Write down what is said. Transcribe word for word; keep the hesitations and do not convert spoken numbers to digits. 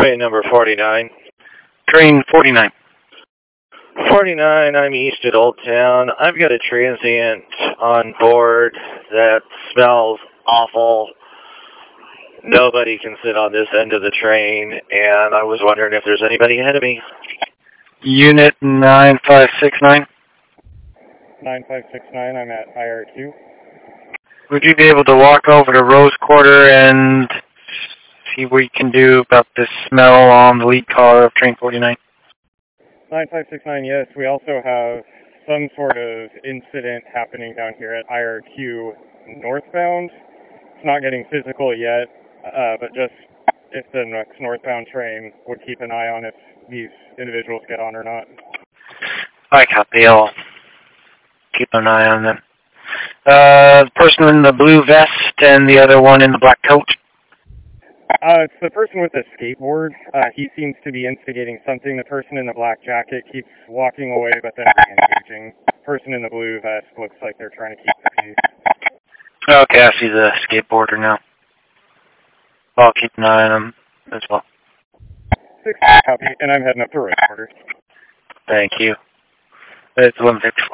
train number forty-nine. Train forty-nine. forty-nine, I'm east at Old Town. I've got a transient on board that smells awful. Nobody can sit on this end of the train, and I was wondering if there's anybody ahead of me. Unit nine five six nine. nine five six nine, I'm at I R Q. Would you be able to walk over to Rose Quarter and see what you can do about this smell on the lead car of train forty-nine? nine five six nine, yes. We also have some sort of incident happening down here at I R Q northbound. It's not getting physical yet, uh, but just if the next northbound train would keep an eye on if these individuals get on or not. I copy. I'll keep an eye on them. Uh, the person in the blue vest and the other one in the black coat. Uh, it's the person with the skateboard. Uh, he seems to be instigating something. The person in the black jacket keeps walking away, but then re-engaging. The person in the blue vest looks like they're trying to keep the peace. Okay, I see the skateboarder now. I'll keep an eye on him as well. Six copy, and I'm heading up to Rose Quarter. Thank you. It's one fifty-four.